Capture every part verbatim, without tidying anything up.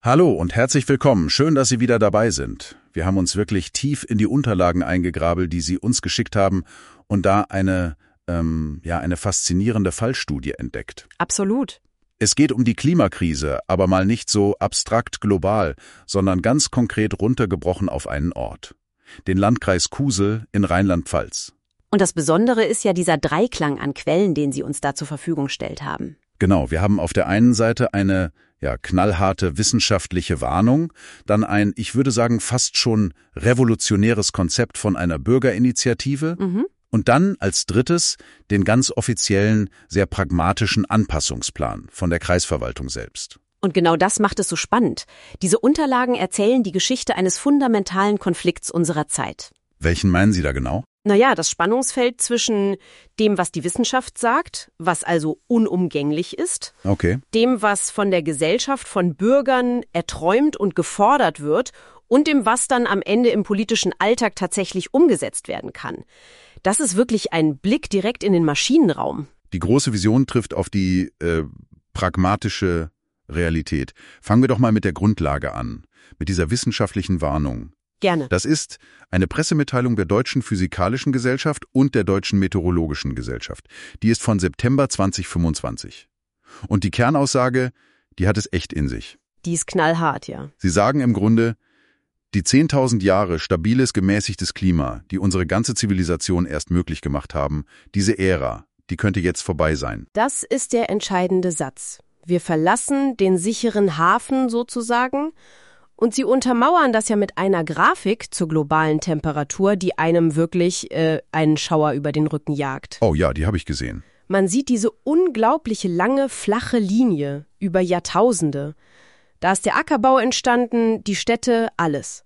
Hallo und herzlich willkommen. Schön, dass Sie wieder dabei sind. Wir haben uns wirklich tief in die Unterlagen eingegraben, die Sie uns geschickt haben und da eine, ähm, ja, eine faszinierende Fallstudie entdeckt. Absolut. Es geht um die Klimakrise, aber mal nicht so abstrakt global, sondern ganz konkret runtergebrochen auf einen Ort. Den Landkreis Kusel in Rheinland-Pfalz. Und das Besondere ist ja dieser Dreiklang an Quellen, den Sie uns da zur Verfügung gestellt haben. Genau, wir haben auf der einen Seite eine ja, knallharte wissenschaftliche Warnung, dann ein, ich würde sagen, fast schon revolutionäres Konzept von einer Bürgerinitiative Mhm. und dann als drittes den ganz offiziellen, sehr pragmatischen Anpassungsplan von der Kreisverwaltung selbst. Und genau das macht es so spannend. Diese Unterlagen erzählen die Geschichte eines fundamentalen Konflikts unserer Zeit. Welchen meinen Sie da genau? Naja, das Spannungsfeld zwischen dem, was die Wissenschaft sagt, was also unumgänglich ist, Okay. dem, was von der Gesellschaft, von Bürgern erträumt und gefordert wird und dem, was dann am Ende im politischen Alltag tatsächlich umgesetzt werden kann. Das ist wirklich ein Blick direkt in den Maschinenraum. Die große Vision trifft auf die äh, pragmatische Realität. Fangen wir doch mal mit der Grundlage an, mit dieser wissenschaftlichen Warnung. Gerne. Das ist eine Pressemitteilung der Deutschen Physikalischen Gesellschaft und der Deutschen Meteorologischen Gesellschaft. Die ist von September zwanzig fünfundzwanzig. Und die Kernaussage, die hat es echt in sich. Die ist knallhart, ja. Sie sagen im Grunde, die zehntausend Jahre stabiles, gemäßigtes Klima, die unsere ganze Zivilisation erst möglich gemacht haben, diese Ära, die könnte jetzt vorbei sein. Das ist der entscheidende Satz. Wir verlassen den sicheren Hafen sozusagen. Und sie untermauern das ja mit einer Grafik zur globalen Temperatur, die einem wirklich äh, einen Schauer über den Rücken jagt. Oh ja, die habe ich gesehen. Man sieht diese unglaubliche lange, flache Linie über Jahrtausende. Da ist der Ackerbau entstanden, die Städte, alles.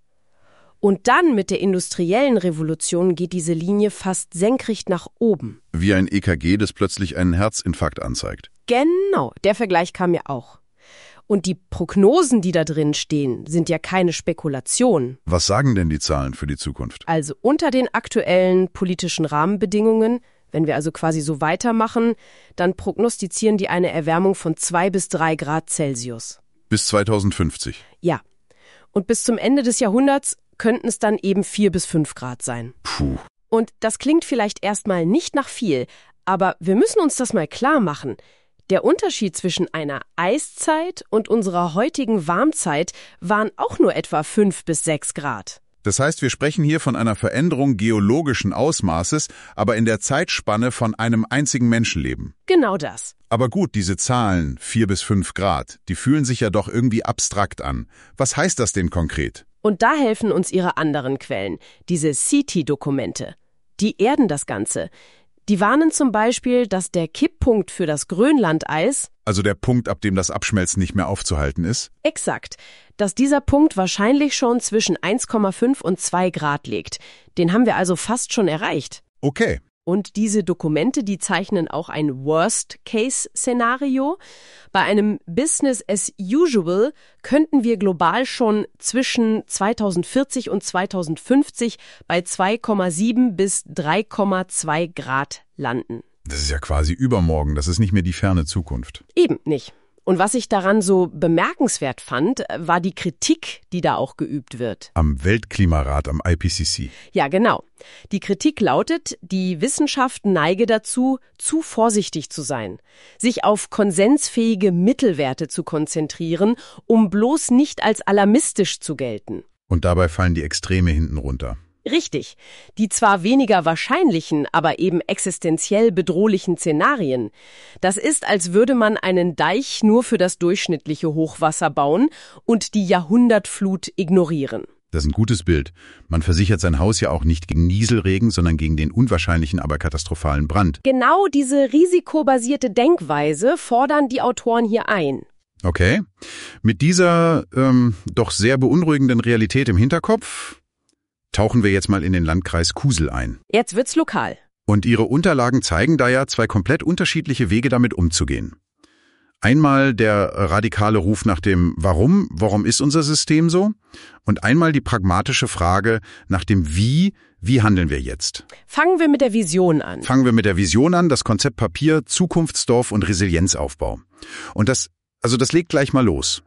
Und dann mit der industriellen Revolution geht diese Linie fast senkrecht nach oben. Wie ein E K G, das plötzlich einen Herzinfarkt anzeigt. Genau, der Vergleich kam mir auch. Und die Prognosen, die da drin stehen, sind ja keine Spekulation. Was sagen denn die Zahlen für die Zukunft? Also unter den aktuellen politischen Rahmenbedingungen, wenn wir also quasi so weitermachen, dann prognostizieren die eine Erwärmung von zwei bis drei Grad Celsius. Bis zweitausendfünfzig. Ja. Und bis zum Ende des Jahrhunderts könnten es dann eben vier bis fünf Grad sein. Puh. Und das klingt vielleicht erstmal nicht nach viel, aber wir müssen uns das mal klar machen. Der Unterschied zwischen einer Eiszeit und unserer heutigen Warmzeit waren auch nur etwa fünf bis sechs Grad. Das heißt, wir sprechen hier von einer Veränderung geologischen Ausmaßes, aber in der Zeitspanne von einem einzigen Menschenleben. Genau das. Aber gut, diese Zahlen, vier bis fünf Grad, die fühlen sich ja doch irgendwie abstrakt an. Was heißt das denn konkret? Und da helfen uns ihre anderen Quellen, diese C T-Dokumente. Die erden das Ganze. Die warnen zum Beispiel, dass der Kipppunkt für das Grönlandeis, Also der Punkt, ab dem das Abschmelzen nicht mehr aufzuhalten ist? exakt, dass dieser Punkt wahrscheinlich schon zwischen eins Komma fünf und zwei Grad liegt. Den haben wir also fast schon erreicht. Okay. Und diese Dokumente, die zeichnen auch ein Worst-Case-Szenario. Bei einem Business as usual könnten wir global schon zwischen zweitausendvierzig und zweitausendfünfzig bei zwei Komma sieben bis drei Komma zwei Grad landen. Das ist ja quasi übermorgen, das ist nicht mehr die ferne Zukunft. Eben nicht. Und was ich daran so bemerkenswert fand, war die Kritik, die da auch geübt wird. Am Weltklimarat, am I P C C. Ja, genau. Die Kritik lautet, die Wissenschaft neige dazu, zu vorsichtig zu sein, sich auf konsensfähige Mittelwerte zu konzentrieren, um bloß nicht als alarmistisch zu gelten. Und dabei fallen die Extreme hinten runter. Richtig. Die zwar weniger wahrscheinlichen, aber eben existenziell bedrohlichen Szenarien. Das ist, als würde man einen Deich nur für das durchschnittliche Hochwasser bauen und die Jahrhundertflut ignorieren. Das ist ein gutes Bild. Man versichert sein Haus ja auch nicht gegen Nieselregen, sondern gegen den unwahrscheinlichen, aber katastrophalen Brand. Genau diese risikobasierte Denkweise fordern die Autoren hier ein. Okay. Mit dieser ähm, doch sehr beunruhigenden Realität im Hinterkopf tauchen wir jetzt mal in den Landkreis Kusel ein. Jetzt wird's lokal. Und Ihre Unterlagen zeigen da ja zwei komplett unterschiedliche Wege, damit umzugehen. Einmal der radikale Ruf nach dem Warum, warum ist unser System so? Und einmal die pragmatische Frage nach dem Wie, wie handeln wir jetzt? Fangen wir mit der Vision an. Fangen wir mit der Vision an, das Konzept Papier, Zukunftsdorf und Resilienzaufbau. Und das, also das legt gleich mal los.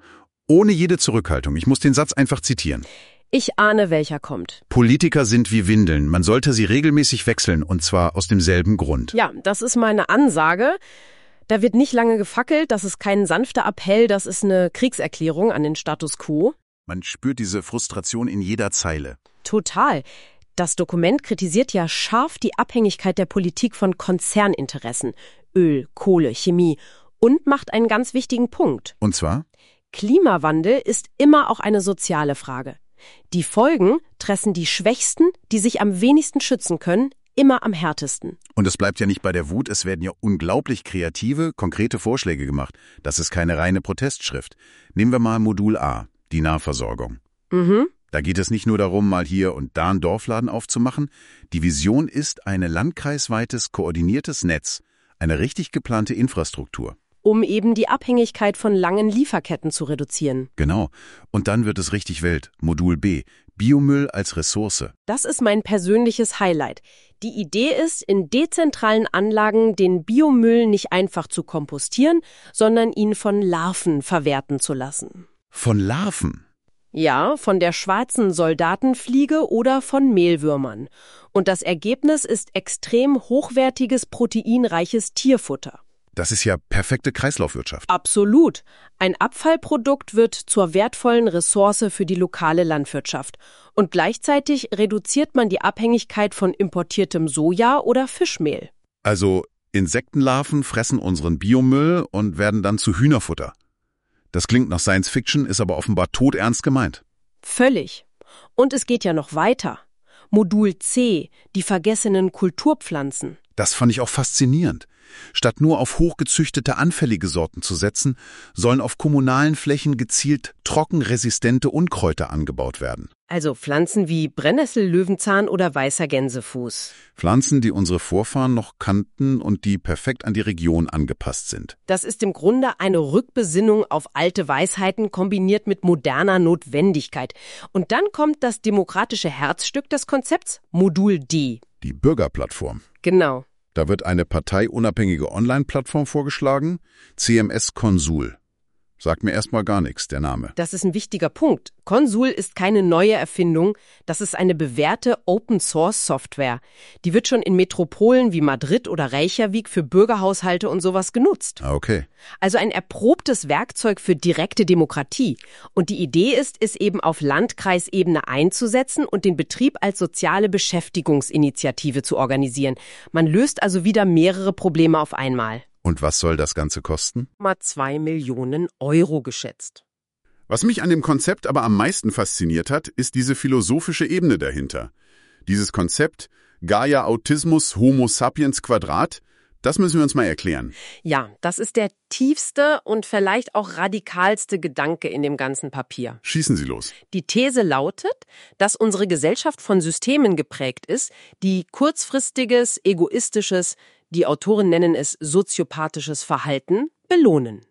Ohne jede Zurückhaltung. Ich muss den Satz einfach zitieren. Ich ahne, welcher kommt. Politiker sind wie Windeln. Man sollte sie regelmäßig wechseln, und zwar aus demselben Grund. Ja, das ist meine Ansage. Da wird nicht lange gefackelt, das ist kein sanfter Appell, das ist eine Kriegserklärung an den Status quo. Man spürt diese Frustration in jeder Zeile. Total. Das Dokument kritisiert ja scharf die Abhängigkeit der Politik von Konzerninteressen, Öl, Kohle, Chemie und macht einen ganz wichtigen Punkt. Und zwar? Klimawandel ist immer auch eine soziale Frage. Die Folgen treffen die Schwächsten, die sich am wenigsten schützen können, immer am härtesten. Und es bleibt ja nicht bei der Wut, es werden ja unglaublich kreative, konkrete Vorschläge gemacht. Das ist keine reine Protestschrift. Nehmen wir mal Modul A, die Nahversorgung. Mhm. Da geht es nicht nur darum, mal hier und da einen Dorfladen aufzumachen. Die Vision ist ein landkreisweites, koordiniertes Netz, eine richtig geplante Infrastruktur. Um eben die Abhängigkeit von langen Lieferketten zu reduzieren. Genau. Und dann wird es richtig wild. Modul B. Biomüll als Ressource. Das ist mein persönliches Highlight. Die Idee ist, in dezentralen Anlagen den Biomüll nicht einfach zu kompostieren, sondern ihn von Larven verwerten zu lassen. Von Larven? Ja, von der schwarzen Soldatenfliege oder von Mehlwürmern. Und das Ergebnis ist extrem hochwertiges, proteinreiches Tierfutter. Das ist ja perfekte Kreislaufwirtschaft. Absolut. Ein Abfallprodukt wird zur wertvollen Ressource für die lokale Landwirtschaft. Und gleichzeitig reduziert man die Abhängigkeit von importiertem Soja oder Fischmehl. Also Insektenlarven fressen unseren Biomüll und werden dann zu Hühnerfutter. Das klingt nach Science Fiction, ist aber offenbar todernst gemeint. Völlig. Und es geht ja noch weiter. Modul C, die vergessenen Kulturpflanzen. Das fand ich auch faszinierend. Statt nur auf hochgezüchtete, anfällige Sorten zu setzen, sollen auf kommunalen Flächen gezielt trockenresistente Unkräuter angebaut werden. Also Pflanzen wie Brennnessel, Löwenzahn oder weißer Gänsefuß. Pflanzen, die unsere Vorfahren noch kannten und die perfekt an die Region angepasst sind. Das ist im Grunde eine Rückbesinnung auf alte Weisheiten kombiniert mit moderner Notwendigkeit. Und dann kommt das demokratische Herzstück des Konzepts, Modul D. Die Bürgerplattform. Genau. Da wird eine parteiunabhängige Online-Plattform vorgeschlagen, C M S Consul. Sagt mir erstmal gar nichts, der Name. Das ist ein wichtiger Punkt. Consul ist keine neue Erfindung, das ist eine bewährte Open-Source-Software. Die wird schon in Metropolen wie Madrid oder Reykjavik für Bürgerhaushalte und sowas genutzt. Ah, okay. Also ein erprobtes Werkzeug für direkte Demokratie. Und die Idee ist, es eben auf Landkreisebene einzusetzen und den Betrieb als soziale Beschäftigungsinitiative zu organisieren. Man löst also wieder mehrere Probleme auf einmal. Und was soll das Ganze kosten? Mal zwei Millionen Euro geschätzt. Was mich an dem Konzept aber am meisten fasziniert hat, ist diese philosophische Ebene dahinter. Dieses Konzept Gaia Autismus Homo Sapiens Quadrat, das müssen wir uns mal erklären. Ja, das ist der tiefste und vielleicht auch radikalste Gedanke in dem ganzen Papier. Schießen Sie los. Die These lautet, dass unsere Gesellschaft von Systemen geprägt ist, die kurzfristiges, egoistisches, die Autoren nennen es soziopathisches Verhalten, belohnen.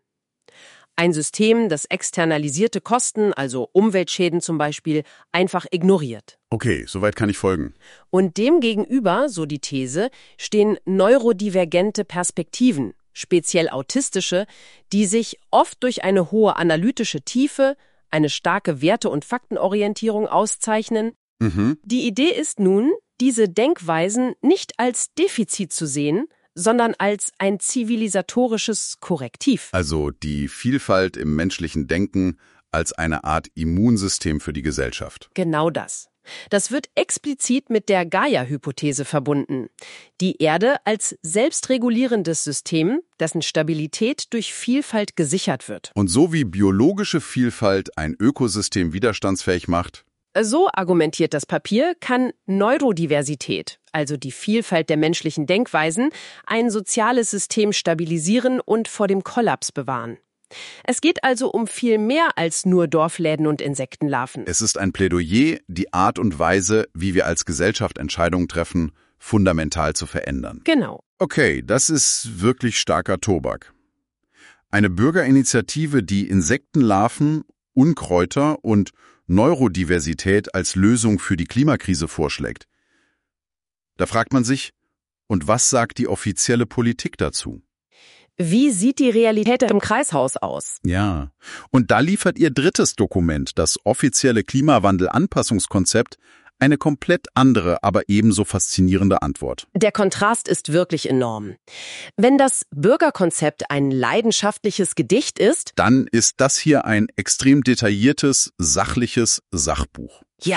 Ein System, das externalisierte Kosten, also Umweltschäden zum Beispiel, einfach ignoriert. Okay, soweit kann ich folgen. Und demgegenüber, so die These, stehen neurodivergente Perspektiven, speziell autistische, die sich oft durch eine hohe analytische Tiefe, eine starke Werte- und Faktenorientierung auszeichnen. Mhm. Die Idee ist nun, diese Denkweisen nicht als Defizit zu sehen, sondern als ein zivilisatorisches Korrektiv. Also die Vielfalt im menschlichen Denken als eine Art Immunsystem für die Gesellschaft. Genau das. Das wird explizit mit der Gaia-Hypothese verbunden. Die Erde als selbstregulierendes System, dessen Stabilität durch Vielfalt gesichert wird. Und so wie biologische Vielfalt ein Ökosystem widerstandsfähig macht, So argumentiert das Papier, kann Neurodiversität, also die Vielfalt der menschlichen Denkweisen, ein soziales System stabilisieren und vor dem Kollaps bewahren. Es geht also um viel mehr als nur Dorfläden und Insektenlarven. es ist ein Plädoyer, die Art und Weise, wie wir als Gesellschaft Entscheidungen treffen, fundamental zu verändern. Genau. Okay, das ist wirklich starker Tobak. Eine Bürgerinitiative, die Insektenlarven, Unkräuter und Neurodiversität als Lösung für die Klimakrise vorschlägt. Da fragt man sich, und was sagt die offizielle Politik dazu? Wie sieht die Realität im Kreishaus aus? Ja, und da liefert Ihr drittes Dokument, das offizielle Klimawandel-Anpassungskonzept, eine komplett andere, aber ebenso faszinierende Antwort. Der Kontrast ist wirklich enorm. Wenn das Bürgerkonzept ein leidenschaftliches Gedicht ist, Dann ist das hier ein extrem detailliertes, sachliches Sachbuch. ja.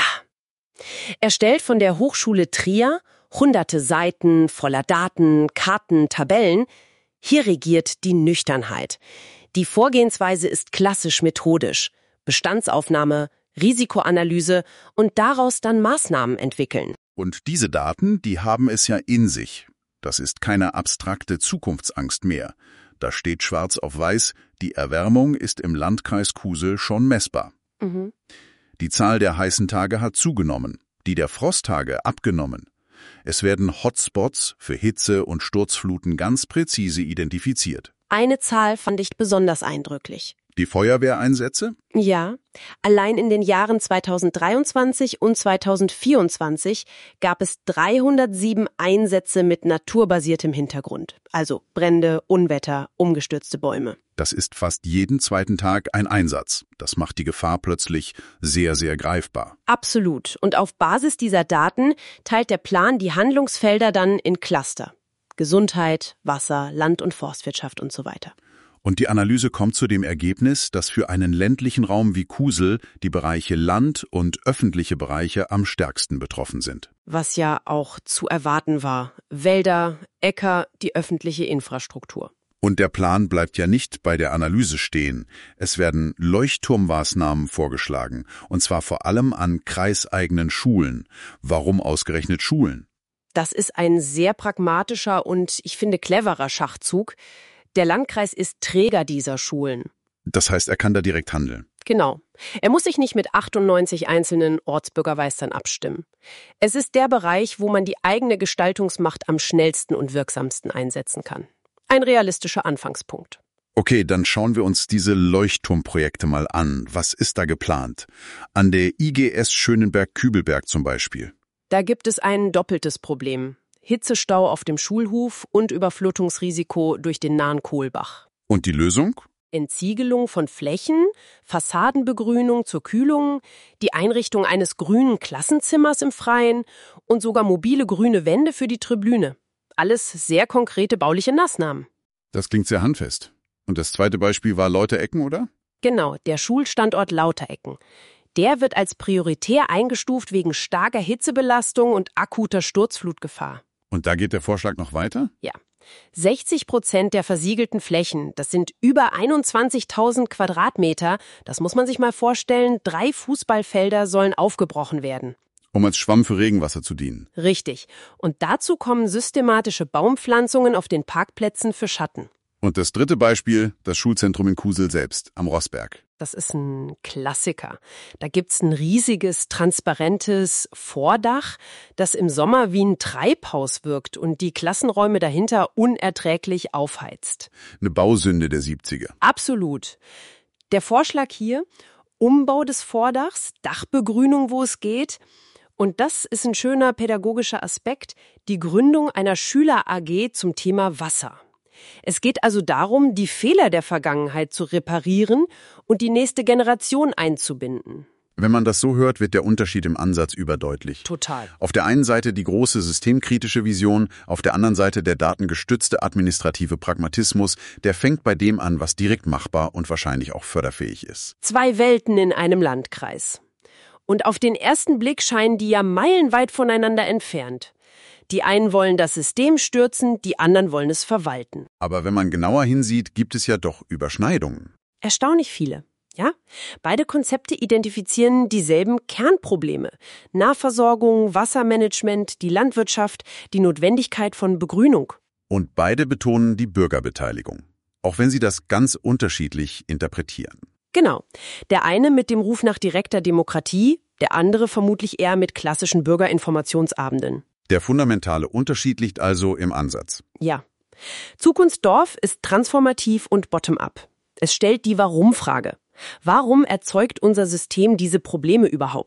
Erstellt von der Hochschule Trier, hunderte Seiten voller Daten, Karten, Tabellen. Hier regiert die Nüchternheit. Die Vorgehensweise ist klassisch methodisch. Bestandsaufnahme, Risikoanalyse und daraus dann Maßnahmen entwickeln. Und diese Daten, die haben es ja in sich. Das ist keine abstrakte Zukunftsangst mehr. Da steht schwarz auf weiß, die Erwärmung ist im Landkreis Kusel schon messbar. Mhm. Die Zahl der heißen Tage hat zugenommen, die der Frosttage abgenommen. Es werden Hotspots für Hitze und Sturzfluten ganz präzise identifiziert. Eine Zahl fand ich besonders eindrücklich. Die Feuerwehreinsätze? Ja, allein in den Jahren zweitausenddreiundzwanzig und zweitausendvierundzwanzig gab es dreihundertsieben Einsätze mit naturbasiertem Hintergrund. Also Brände, Unwetter, umgestürzte Bäume. Das ist fast jeden zweiten Tag ein Einsatz. Das macht die Gefahr plötzlich sehr, sehr greifbar. Absolut. Und auf Basis dieser Daten teilt der Plan die Handlungsfelder dann in Cluster. Gesundheit, Wasser, Land- und Forstwirtschaft und so weiter. Und die Analyse kommt zu dem Ergebnis, dass für einen ländlichen Raum wie Kusel die Bereiche Land und öffentliche Bereiche am stärksten betroffen sind. Was ja auch zu erwarten war. Wälder, Äcker, die öffentliche Infrastruktur. Und der Plan bleibt ja nicht bei der Analyse stehen. Es werden Leuchtturmmaßnahmen vorgeschlagen, und zwar vor allem an kreiseigenen Schulen. Warum ausgerechnet Schulen? Das ist ein sehr pragmatischer und, ich finde, cleverer Schachzug. Der Landkreis ist Träger dieser Schulen. Das heißt, er kann da direkt handeln. Genau. Er muss sich nicht mit achtundneunzig einzelnen Ortsbürgermeistern abstimmen. Es ist der Bereich, wo man die eigene Gestaltungsmacht am schnellsten und wirksamsten einsetzen kann. Ein realistischer Anfangspunkt. Okay, dann schauen wir uns diese Leuchtturmprojekte mal an. Was ist da geplant? An der I G S Schönenberg-Kübelberg zum Beispiel. Da gibt es ein doppeltes Problem. Hitzestau auf dem Schulhof und Überflutungsrisiko durch den nahen Kohlbach. Und die Lösung? Entsiegelung von Flächen, Fassadenbegrünung zur Kühlung, die Einrichtung eines grünen Klassenzimmers im Freien und sogar mobile grüne Wände für die Tribüne. Alles sehr konkrete bauliche Maßnahmen. Das klingt sehr handfest. Und das zweite Beispiel war Lauterecken, oder? Genau, der Schulstandort Lauterecken. Der wird als prioritär eingestuft wegen starker Hitzebelastung und akuter Sturzflutgefahr. Und da geht der Vorschlag noch weiter? Ja. sechzig Prozent der versiegelten Flächen, das sind über einundzwanzigtausend Quadratmeter, das muss man sich mal vorstellen, drei Fußballfelder sollen aufgebrochen werden. Um als Schwamm für Regenwasser zu dienen. Richtig. Und dazu kommen systematische Baumpflanzungen auf den Parkplätzen für Schatten. Und das dritte Beispiel, das Schulzentrum in Kusel selbst, am Rossberg. Das ist ein Klassiker. Da gibt's ein riesiges, transparentes Vordach, das im Sommer wie ein Treibhaus wirkt und die Klassenräume dahinter unerträglich aufheizt. Eine Bausünde der siebziger. Absolut. Der Vorschlag hier, Umbau des Vordachs, Dachbegrünung, wo es geht. Und das ist ein schöner pädagogischer Aspekt, die Gründung einer Schüler-A G zum Thema Wasser. Es geht also darum, die Fehler der Vergangenheit zu reparieren und die nächste Generation einzubinden. Wenn man das so hört, wird der Unterschied im Ansatz überdeutlich. Total. Auf der einen Seite die große systemkritische Vision, auf der anderen Seite der datengestützte administrative Pragmatismus, der fängt bei dem an, was direkt machbar und wahrscheinlich auch förderfähig ist. Zwei Welten in einem Landkreis. Und auf den ersten Blick scheinen die ja meilenweit voneinander entfernt. Die einen wollen das System stürzen, die anderen wollen es verwalten. Aber wenn man genauer hinsieht, gibt es ja doch Überschneidungen. Erstaunlich viele, ja? Beide Konzepte identifizieren dieselben Kernprobleme. Nahversorgung, Wassermanagement, die Landwirtschaft, die Notwendigkeit von Begrünung. Und beide betonen die Bürgerbeteiligung, auch wenn sie das ganz unterschiedlich interpretieren. Genau. Der eine mit dem Ruf nach direkter Demokratie, der andere vermutlich eher mit klassischen Bürgerinformationsabenden. Der fundamentale Unterschied liegt also im Ansatz. Ja. Zukunftsdorf ist transformativ und bottom-up. Es stellt die Warum-Frage. Warum erzeugt unser System diese Probleme überhaupt?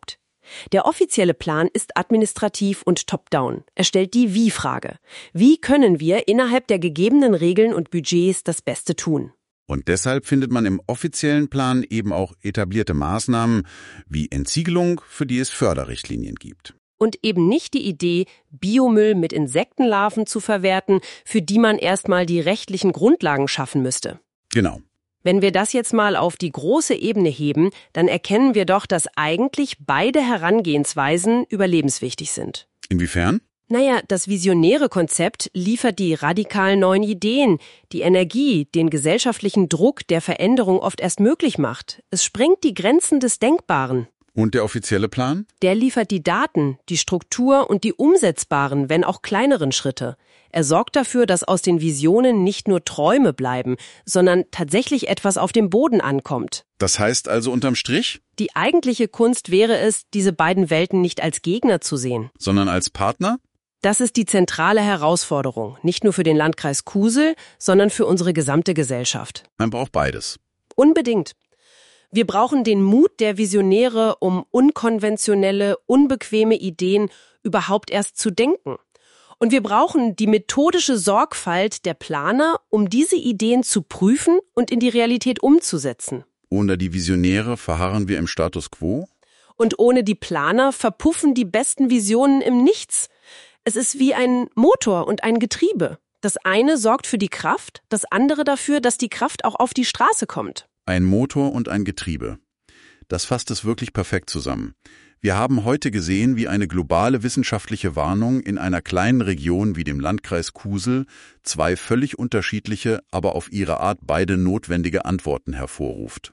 Der offizielle Plan ist administrativ und top-down. Er stellt die Wie-Frage. Wie können wir innerhalb der gegebenen Regeln und Budgets das Beste tun? Und deshalb findet man im offiziellen Plan eben auch etablierte Maßnahmen wie Entsiegelung, für die es Förderrichtlinien gibt. Und eben nicht die Idee, Biomüll mit Insektenlarven zu verwerten, für die man erstmal die rechtlichen Grundlagen schaffen müsste. Genau. Wenn wir das jetzt mal auf die große Ebene heben, dann erkennen wir doch, dass eigentlich beide Herangehensweisen überlebenswichtig sind. Inwiefern? Naja, das visionäre Konzept liefert die radikalen neuen Ideen, die Energie, den gesellschaftlichen Druck, der Veränderung oft erst möglich macht. Es sprengt die Grenzen des Denkbaren. Und der offizielle Plan? Der liefert die Daten, die Struktur und die umsetzbaren, wenn auch kleineren Schritte. Er sorgt dafür, dass aus den Visionen nicht nur Träume bleiben, sondern tatsächlich etwas auf dem Boden ankommt. Das heißt also unterm Strich? Die eigentliche Kunst wäre es, diese beiden Welten nicht als Gegner zu sehen. Sondern als Partner? Das ist die zentrale Herausforderung, nicht nur für den Landkreis Kusel, sondern für unsere gesamte Gesellschaft. Man braucht beides. Unbedingt. Wir brauchen den Mut der Visionäre, um unkonventionelle, unbequeme Ideen überhaupt erst zu denken. Und wir brauchen die methodische Sorgfalt der Planer, um diese Ideen zu prüfen und in die Realität umzusetzen. Ohne die Visionäre verharren wir im Status quo? Und ohne die Planer verpuffen die besten Visionen im Nichts. Es ist wie ein Motor und ein Getriebe. Das eine sorgt für die Kraft, das andere dafür, dass die Kraft auch auf die Straße kommt. Ein Motor und ein Getriebe. Das fasst es wirklich perfekt zusammen. Wir haben heute gesehen, wie eine globale wissenschaftliche Warnung in einer kleinen Region wie dem Landkreis Kusel zwei völlig unterschiedliche, aber auf ihre Art beide notwendige Antworten hervorruft.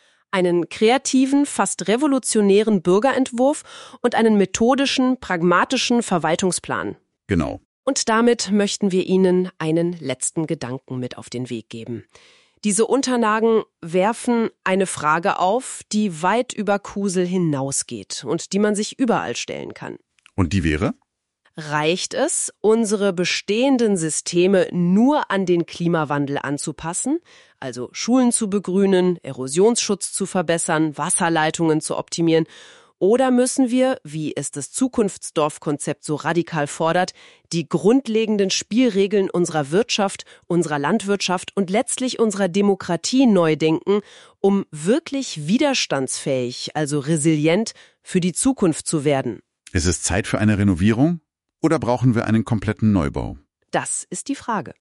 Einen kreativen, fast revolutionären Bürgerentwurf und einen methodischen, pragmatischen Verwaltungsplan. Genau. Und damit möchten wir Ihnen einen letzten Gedanken mit auf den Weg geben. Diese Unterlagen werfen eine Frage auf, die weit über Kusel hinausgeht und die man sich überall stellen kann. Und die wäre? Reicht es, unsere bestehenden Systeme nur an den Klimawandel anzupassen, also Schulen zu begrünen, Erosionsschutz zu verbessern, Wasserleitungen zu optimieren? Oder müssen wir, wie es das Zukunftsdorfkonzept so radikal fordert, die grundlegenden Spielregeln unserer Wirtschaft, unserer Landwirtschaft und letztlich unserer Demokratie neu denken, um wirklich widerstandsfähig, also resilient, für die Zukunft zu werden? Ist es Zeit für eine Renovierung oder brauchen wir einen kompletten Neubau? Das ist die Frage.